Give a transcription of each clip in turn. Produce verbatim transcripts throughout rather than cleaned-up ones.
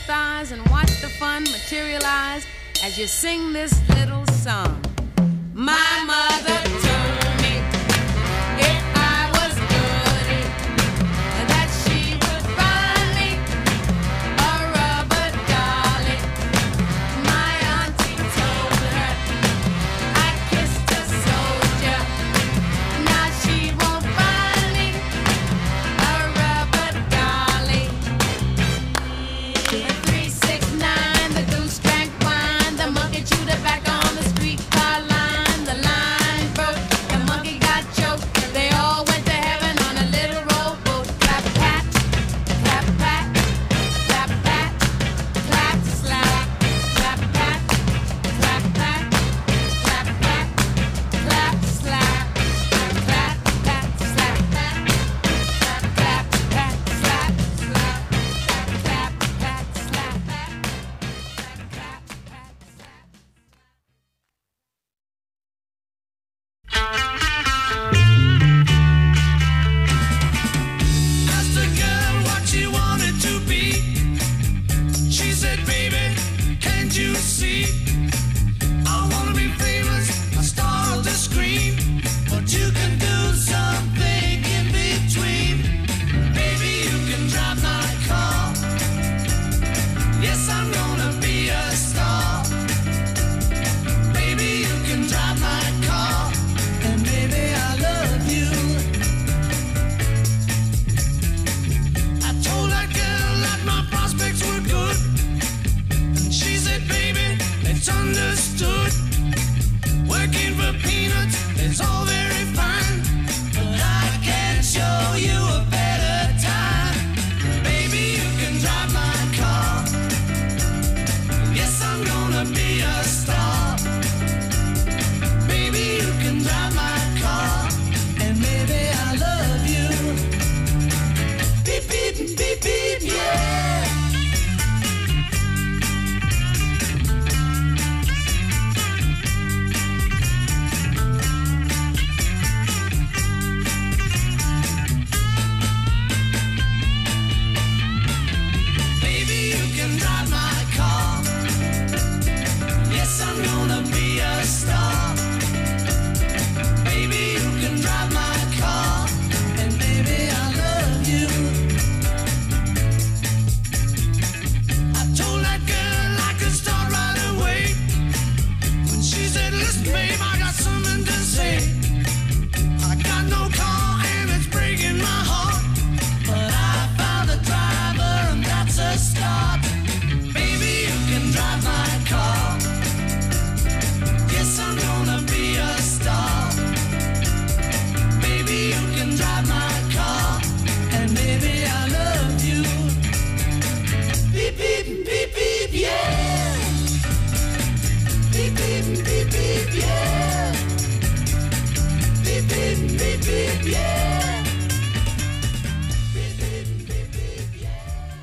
thighs and watch the fun materialize as you sing this little song. My mother told me if I was good, that she would find me a rubber dolly. My auntie told her I kissed a soldier. Now she won't find me a rubber dolly. Three, six, nine, the goose drank wine, the monkey chewed it back on the streetcar line. The line broke, the monkey got choked. They all went to heaven on a little rowboat. Clap, pat, clap, pat, clap, pat, clap, slap, clap, pat, clap, pat, clap, pat, clap, slap, clap, pat, slap, pat, clap, pat, slap, slap, clap, pat, slap, pat, clap, pat, slap. Asked a girl what she wanted to be. She said, baby, can't you see? I wanna be famous, a star on the screen, but you can do something in between. Baby, you can drive my car. Yes, I'm gonna be a star. Baby, you can drive my car, and baby, I love you. I told that girl that my prospects were good, and she said, baby, it's understood. Working for peanuts is all very fine, but I can show you a better time. Baby, you can drive my car. Yes, I'm gonna be a star. Baby, you can drive my car, and baby, I love you. Beep, beep, beep, beep, yeah. Baby, you can drive my car. Yes, I'm gonna be a star. Baby, you can drive my car, and baby, I love you. I told that girl I could start right away. When she said, listen, babe, I got something to say. I got no car and it's breaking my heart, but I found a driver and that's a start. Baby, you can drive my car. Yes, I'm gonna be a star. Baby, you can drive my car, and baby, I love you. Beep, beep, beep, beep, yeah. Beep, beep, beep, beep, yeah. Beep, beep, beep, beep, yeah. Beep, beep, beep, beep, yeah.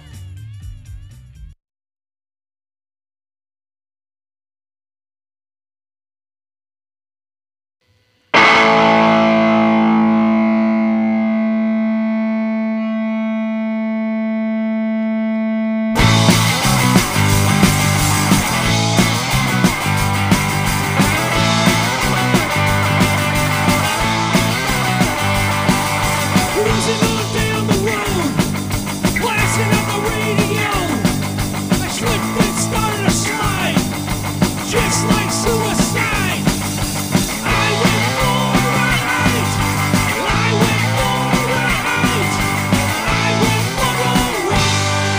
Cruising on down the road, blasting up the radio. My Schlickman started to slide, just like suicide. I went for a ride. I went for a ride. I went for a ride.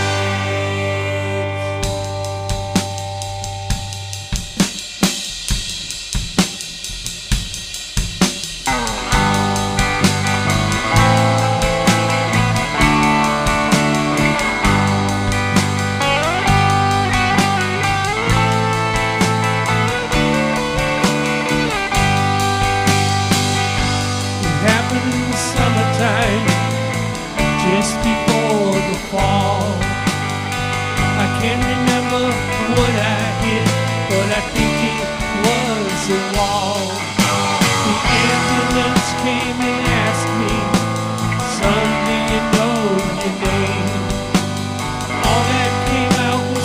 It happened in the summertime, just before the fall. I can't remember what I hit, but I think it was a wall. The ambulance came and asked me, son, do you know your name? All that came out was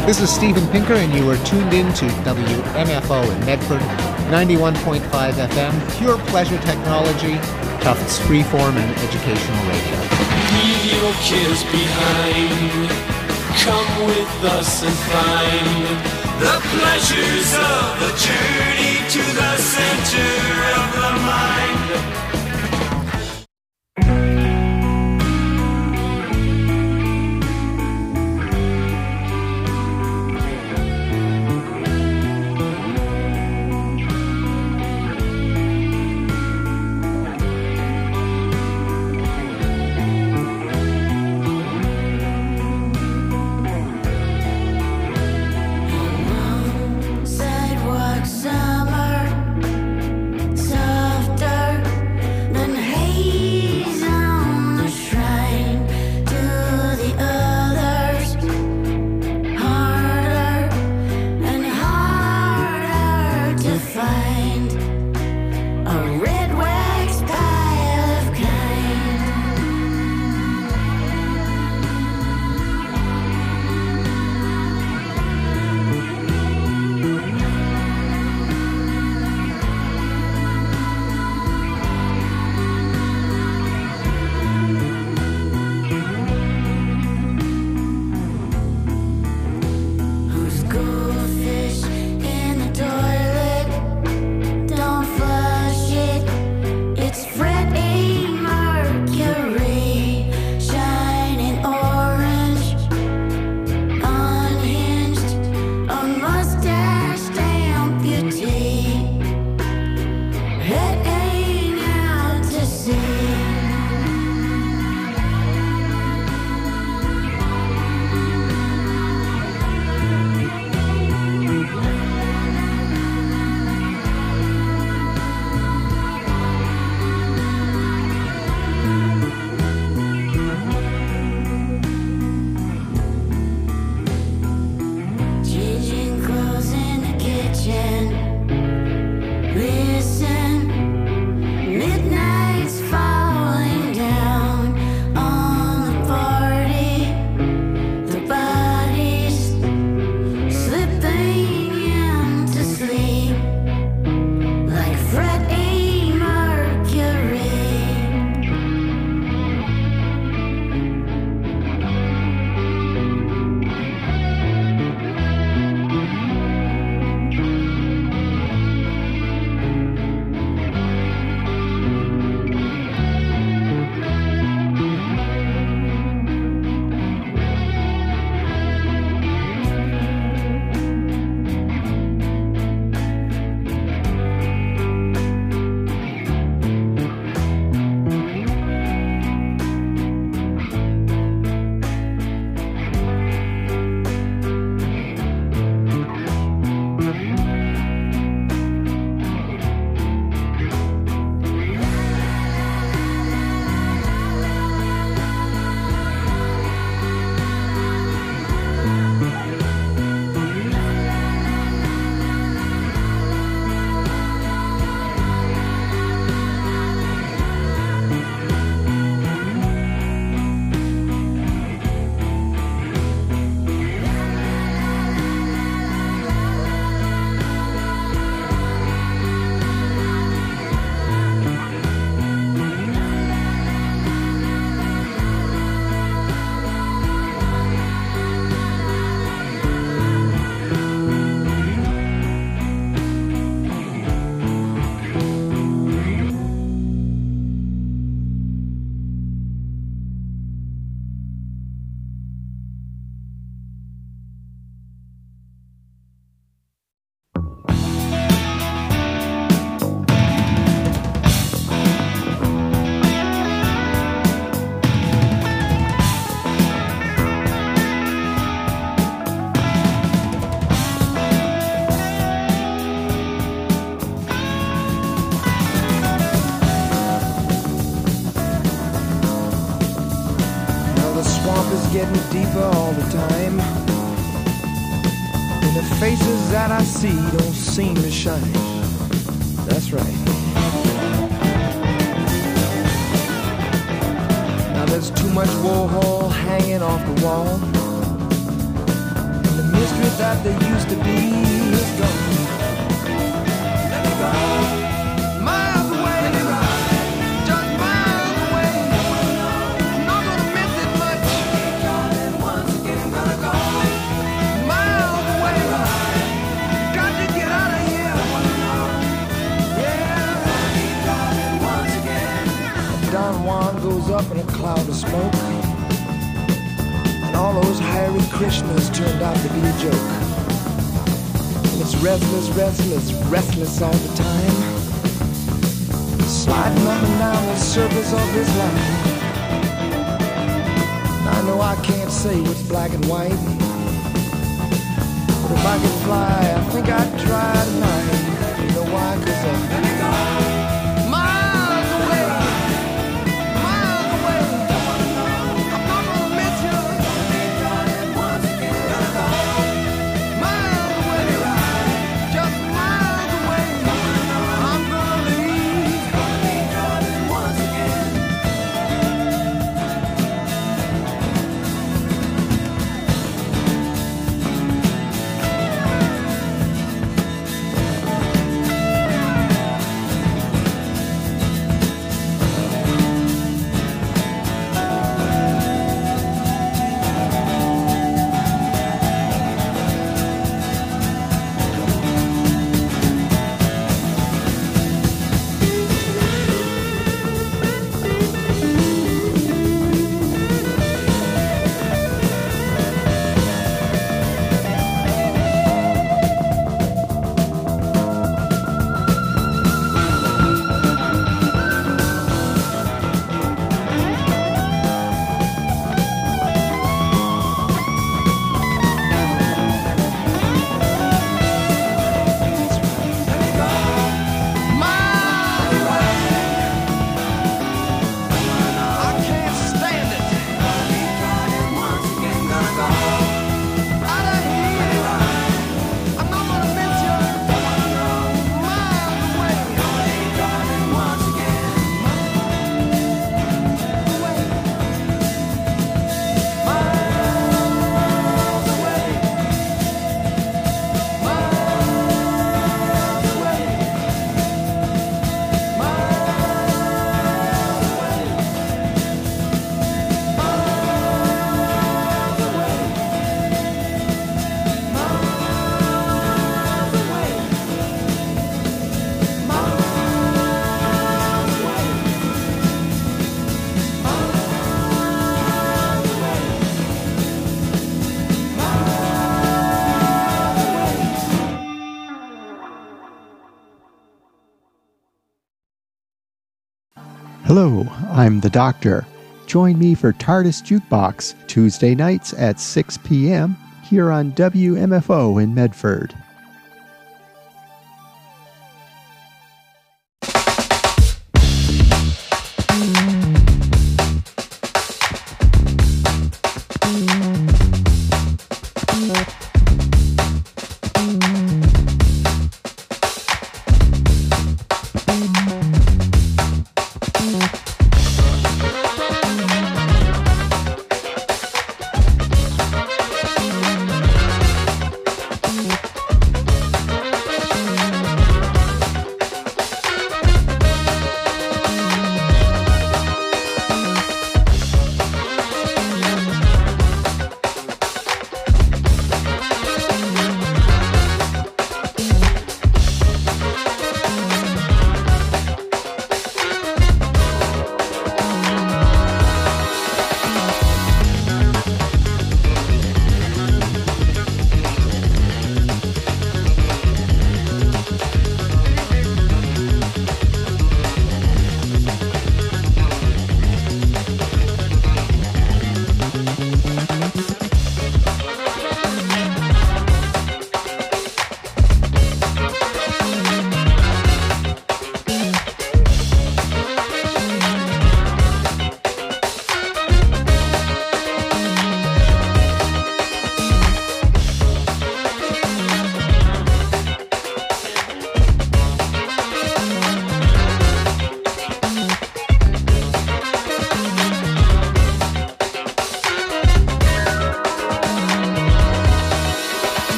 This is Steven Pinker, and you are tuned in to W M F O in Medford, ninety-one point five F M, pure pleasure technology, Tufts freeform and educational radio. Leave your kids behind. Come with us and find the pleasures of the journey to the center of the mind. getting deeper all the time, and the faces that I see don't seem to shine. That's right. Now there's too much Warhol hanging off the wall, and the history that there used to be is gone. Let me go. Miles away, just miles away. Not gonna miss it much. Once again, gonna go. Miles away, got to get out of here. Yeah. Once again. Don Juan goes up in a cloud of smoke. All those Hare Krishnas turned out to be a joke. And it's restless, restless, restless all the time, sliding up and down the surface of this line. Now I know I can't say what's black and white, but if I could fly, I think I'd try tonight. You know why? 'Cause uh, let me go. Miles away, miles away. I'm not gonna miss you. Hello, I'm the Doctor. Join me for TARDIS Jukebox Tuesday nights at six p.m. here on W M F O in Medford.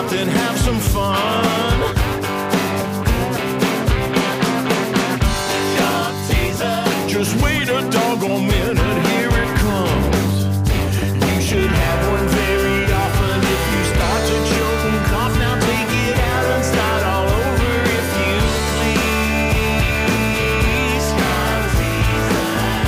out and have some fun. Sharp teaser. Just wait a doggone minute, here it comes. You should have one very often if you start to choke and cough. Now take it out and start all over if you please. Sharp teaser.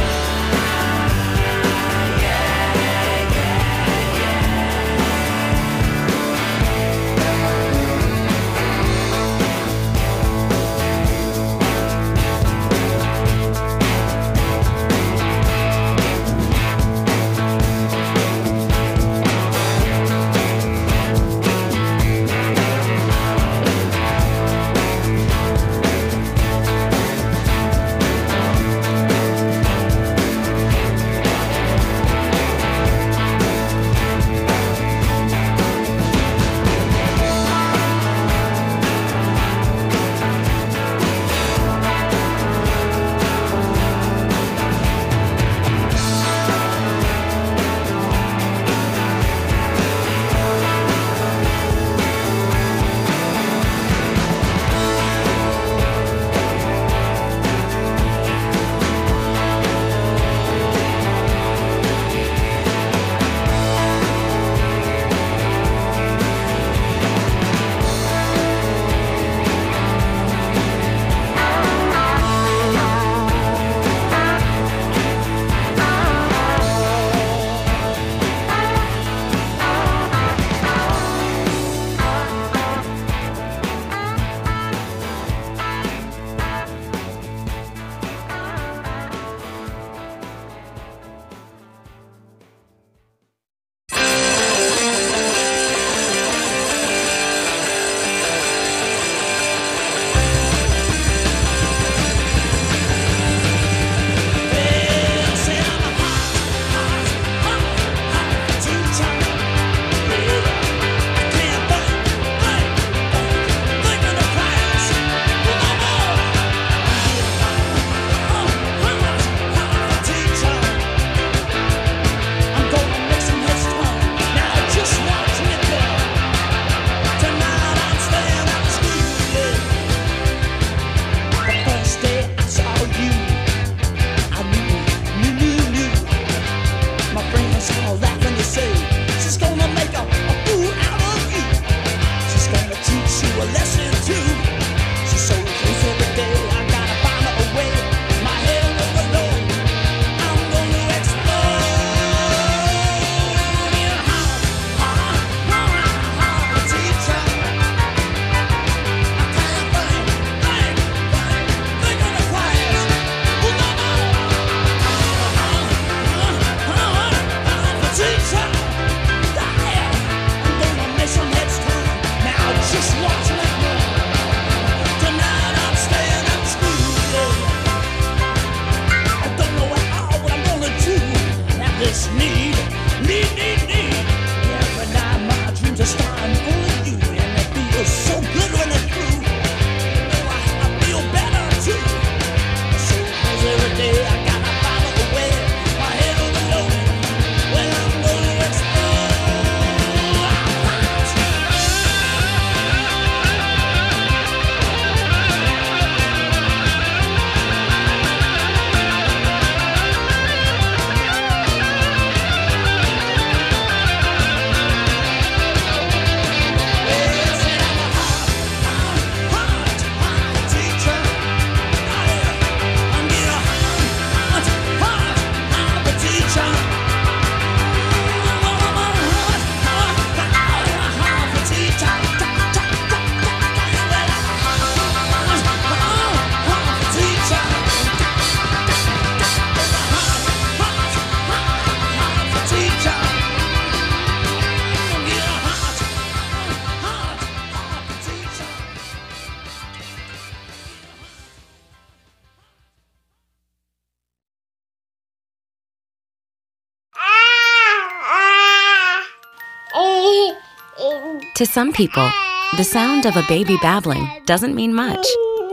To some people, the sound of a baby babbling doesn't mean much.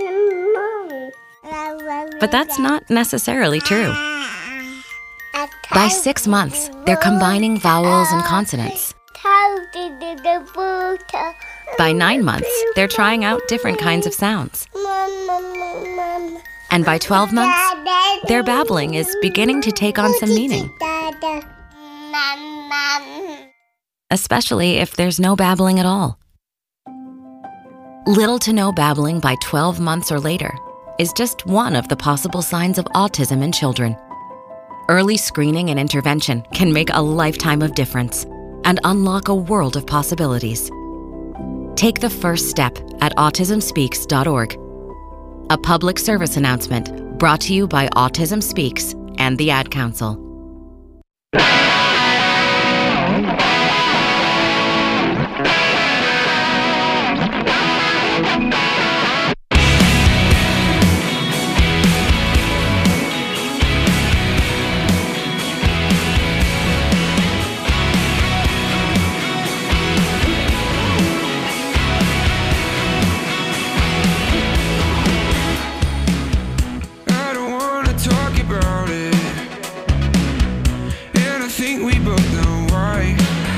But that's not necessarily true. By six months, they're combining vowels and consonants. By nine months, they're trying out different kinds of sounds. And by twelve months, their babbling is beginning to take on some meaning. Especially if there's no babbling at all. Little to no babbling by twelve months or later is just one of the possible signs of autism in children. Early screening and intervention can make a lifetime of difference and unlock a world of possibilities. Take the first step at autism speaks dot org. A public service announcement brought to you by Autism Speaks and the Ad Council. I don't wanna talk about it, and I think we both know why.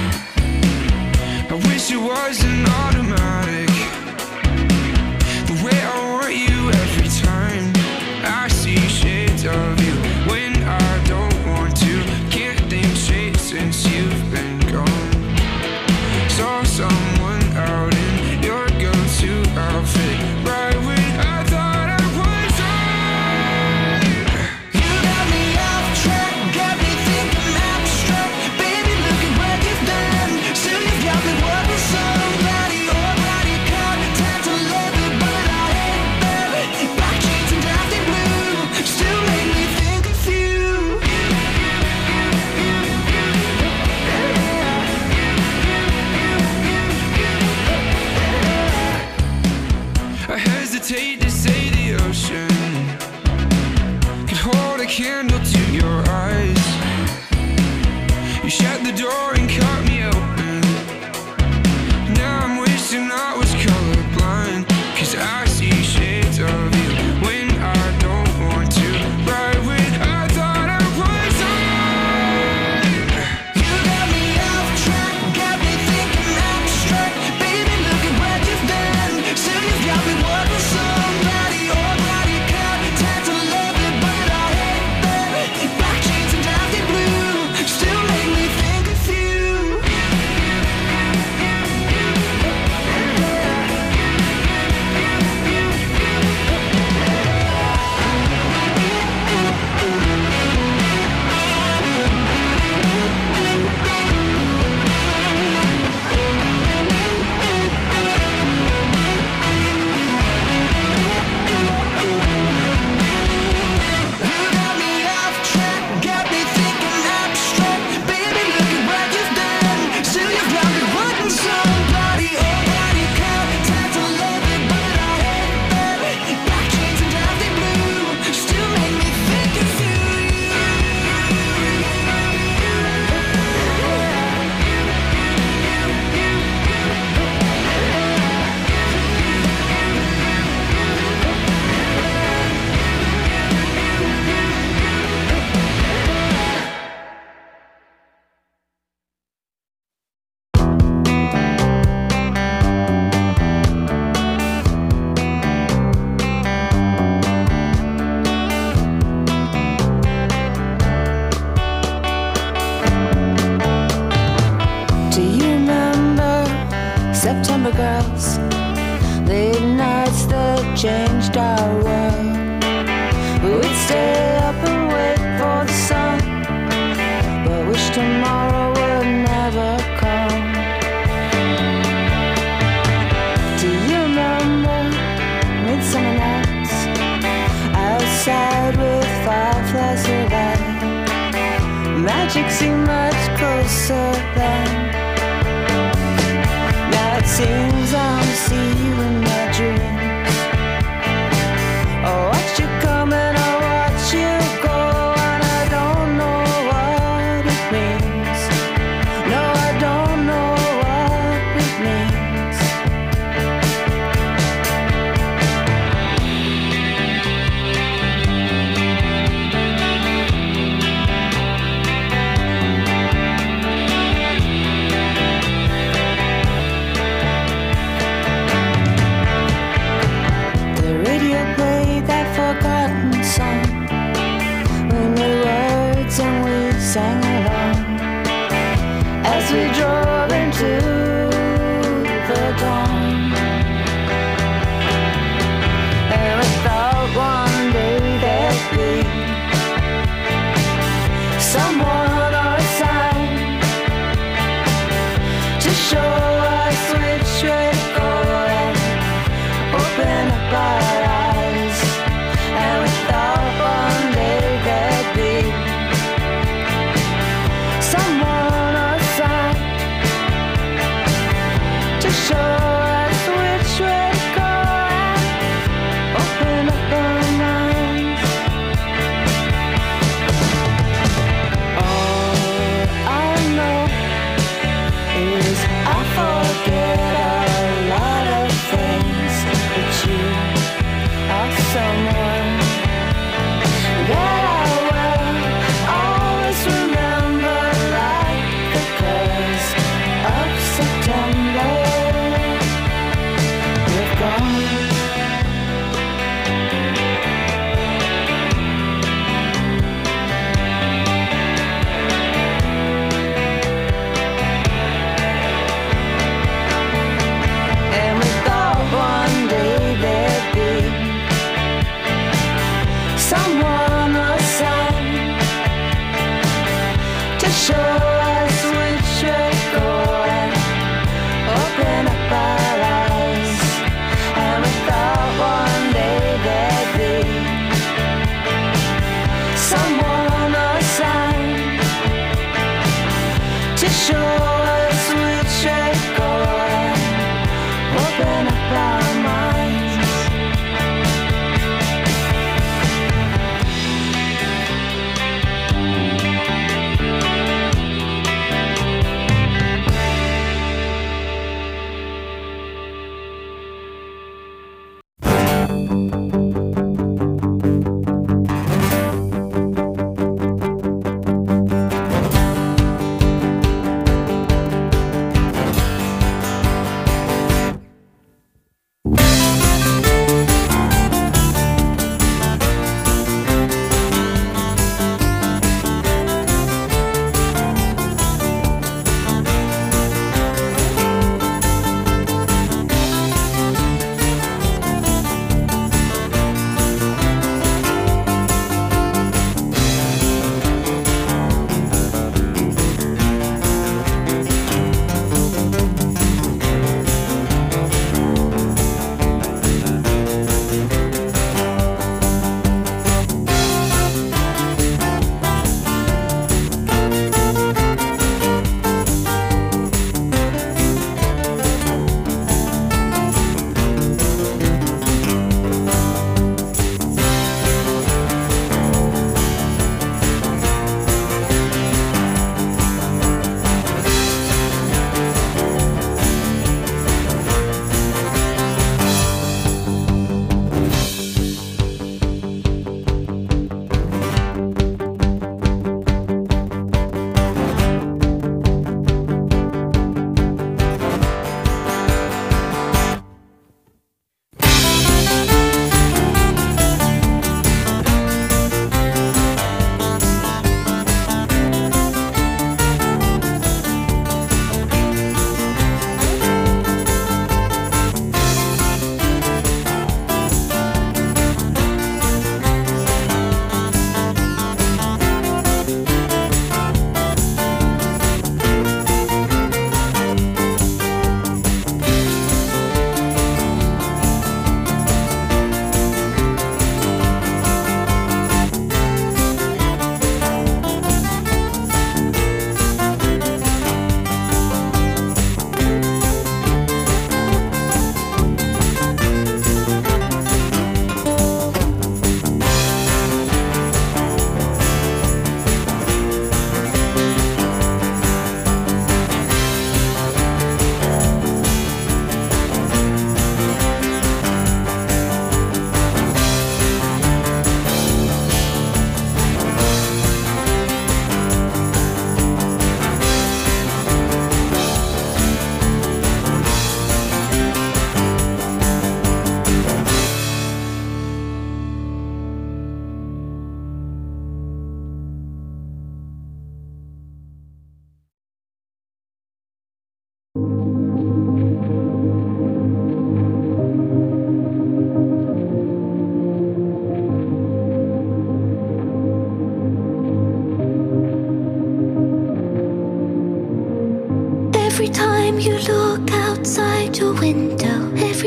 I wish it wasn't automatic, the way I want you every time. I see shades of you when I don't want to. Can't think straight since you've been gone. Saw someone out in your go-to outfit right when I thought I was on. You got me off track, got me thinking abstract. Baby, look at what you've done. Still you've got me wanting somebody, already content to love it, but I hate that. Black jeans and drafty blue still make me think of you. I hesitate to say the ocean could hold a candle to your eyes. You shut the door and cut me open. Now I'm wishing I was colorblind, 'cause I see shades of you when I don't want to. Right when I thought I was on. You got me off track, got me thinking abstract. Baby, look at what you've done. Still you've got me wanting somebody, already content to love it, but I hate that. Black jeans and drafty blue still make me think of you. You got me off track, got me thinking abstract. Baby, look at what you've done. Still you've got me wanting somebody, already content to love it, but I hate that. Black jeans and drafty blue still make me think of you. Do you remember September girls? Late nights that changed our world. We'd stay up and wait for the sun, but wish tomorrow would never come. Do you remember midsummer nights outside with fireflies of light? Magic seemed much closer then. Now it seems I don't see you in my dreams. I watch you come and I watch you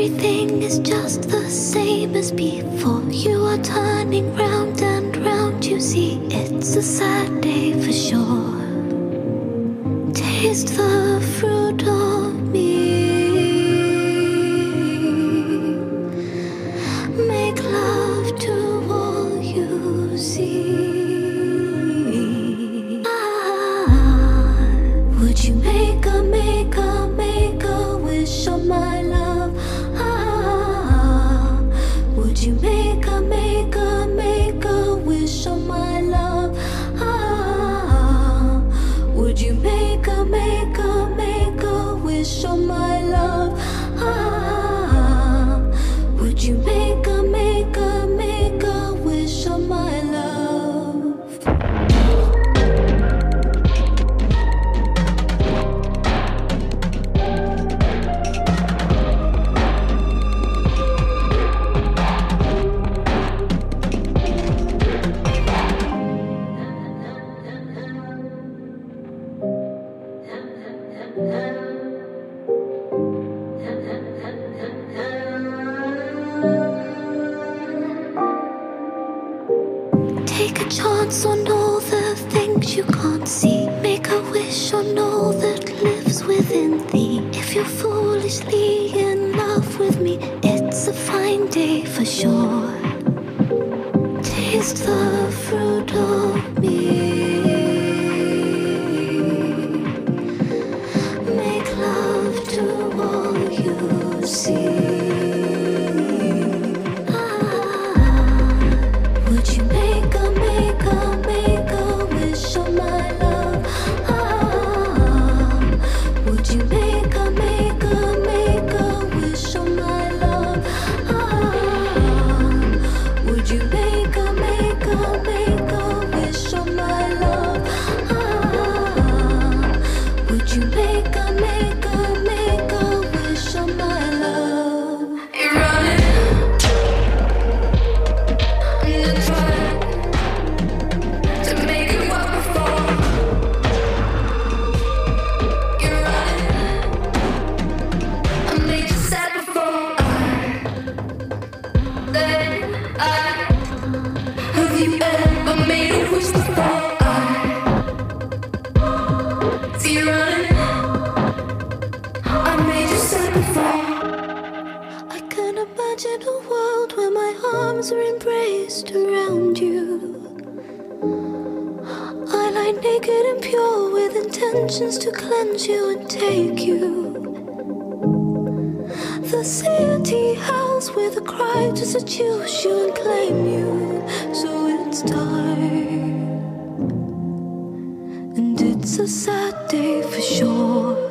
everything is just the same as before. You are turning round and round, you see, it's a sad day for sure. Taste the fruit of me. Make love to all you see. Ah, would you make a, make a, make a wish on my love? Ah, would you make a, make a, make a wish on my love? Ah, would you make a, make a, make a wish on my love? Ah, would you make a, make a, make a wish on my love? Take a chance on all the things you can't see. Make a wish on all that lives within thee. If you're foolishly in love with me, it's a fine day for sure. Taste the fruit of me. Make love to all you see. Would you make a, make a, make a wish on my love? Ah, would you make a, make a, make a wish on my love? Ah, would you make a, make a, make a wish on my love? Ah, would you make a, make a, make a wish on my love? You're running. I can imagine a world where my arms are embraced around you. I lie naked and pure with intentions to cleanse you and take you. The city howls with a cry to seduce you and claim you. So it's time, and it's a sad day for sure.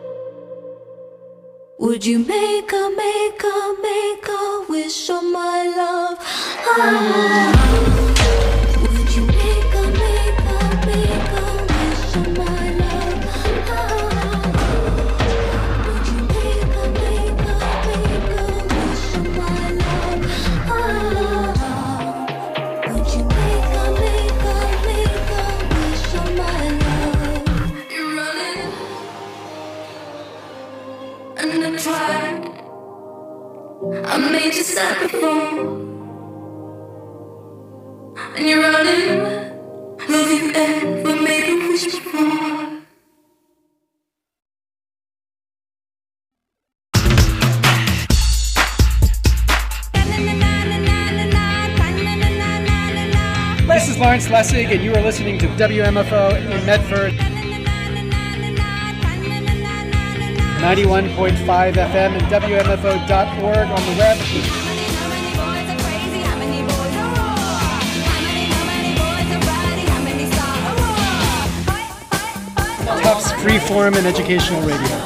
Would you make a, make a, make a wish on my love? Ah, would you make a, make a, make a wish on my love? Ah, would you make a, make a, make a wish on my love? Ah, would you make a, make a, make a wish on my love? You're running. And I tried. I made you sad before. And you're running. Have you ever made a wish before? This is Lawrence Lessig, and you are listening to W M F O in Medford. ninety-one point five F M and W M F O dot org on the web. Tufts Freeform and Educational Radio.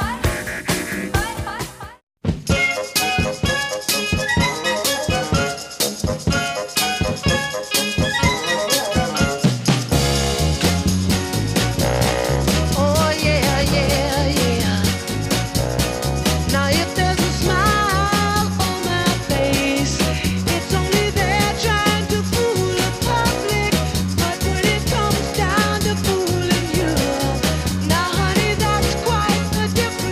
Different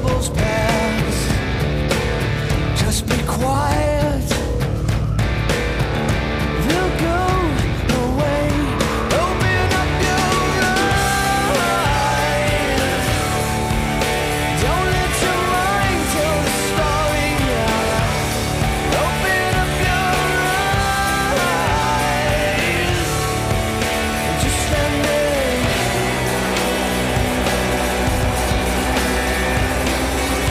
troubles pass. Just be quiet. They'll go away. Open up your eyes. Don't let your mind tell the story now. Open up your eyes. Just stand there.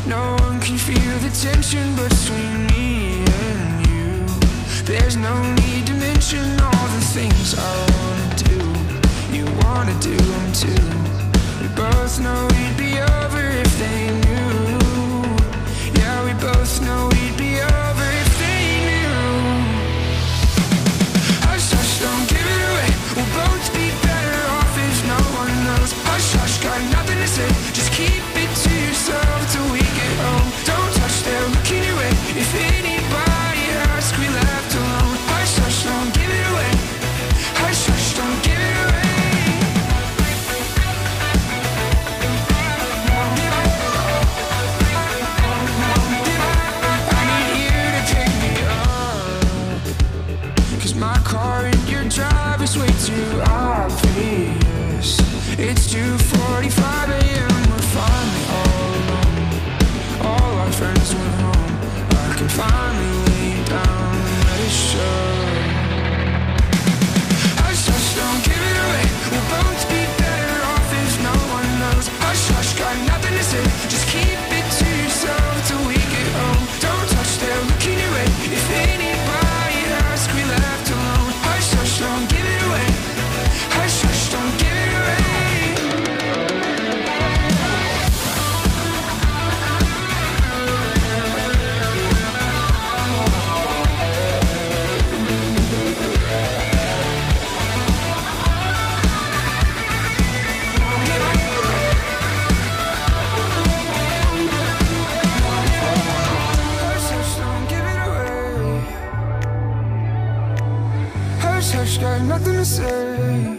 No one can feel the tension between me and you. There's no need to mention all the things I wanna do. You wanna do them too. We both know we'd be over if they knew. Yeah, we both know we'd be over if they knew. Hush, hush, don't give it away. We'll both be better off if no one knows. Hush, hush, got nothing to say. Just keep it to yourself till we get home. Don't touch, they're looking your way. If anybody asks, we left alone. Hush, hush, don't give it away. Hush, hush, don't give it away. I need you to pick me up, 'cause my car and your drive is way too obvious. It's two forty-five a m, we're finally all alone. All our friends went home. I can finally lay down and let it show. Hush, hush, don't give it away. We'll both be better off if no one knows. Hush, hush, got nothing to say. Just keep it to yourself till we get home. Don't touch, they're looking your way. If anybody asks, we left alone. Hush, hush, don't give it away. Hush, hush, don't give it away. Hush, hush, don't give it away. Hush, hush, got nothing to say.